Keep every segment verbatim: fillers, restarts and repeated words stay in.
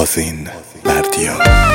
آذین بردیا.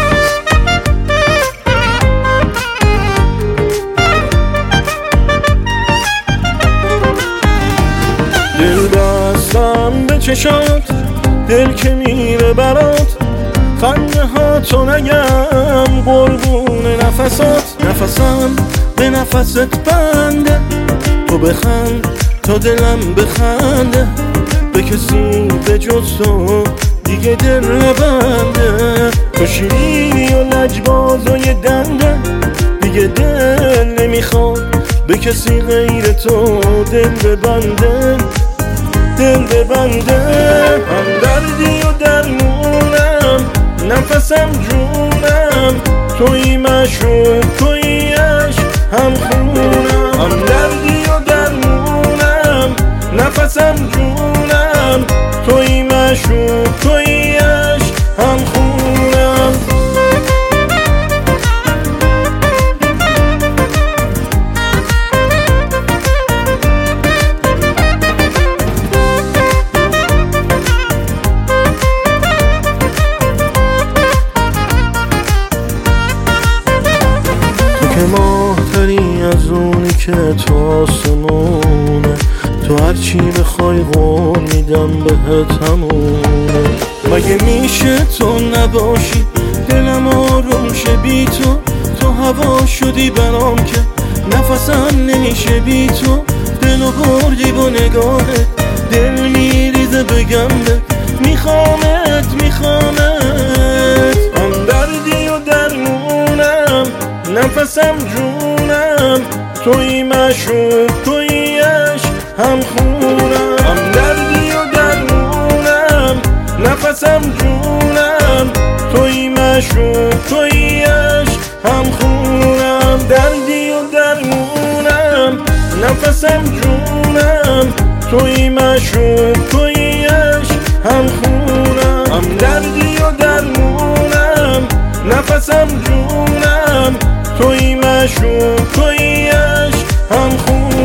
دل بستم به چشات، دل که میره برات، خنده ها تو نگم قربون نفسات. نفسم به نفست بنده، تو بخند تا دلم بخنده، به کسی به جز تو دیگه دل نبنده. تو شیرینی و لجباز و یه دنده، دیگه دل نمیخواد به کسی غیر تو دل ببنده، دل ببنده. هم دردی و درمونم، نفسم جونم، توی مشروب توی عشق هم خونم. هم دردی و درمونم، نفسم جونم، توی مشروب توی عشق هم خونم. که ماهتری از اونی که تو آسمونه، تو هرچی بخوای قول میدم بهت همونه. مگه میشه تو نباشی دلم آروم شه بی تو، تو هوا شدی برام که نفسم نمیشه بی تو. دلو بردی با نگاهت، دل میریزه بگم بهت میخوامت میخوامت. هم دردی و درمونم، نفسم جونم، توی مشروب توی عشق هم خونم. هم دردی و درمونم، نفسم جونم، توی مشروب توی عشق هم خونم. دردی و درمونم، نفسم جونم، توی مشروب توی عشق هم خونم. هم دردی و درمونم، نفسم جونم، توی مشروب توی عشق هم خونم.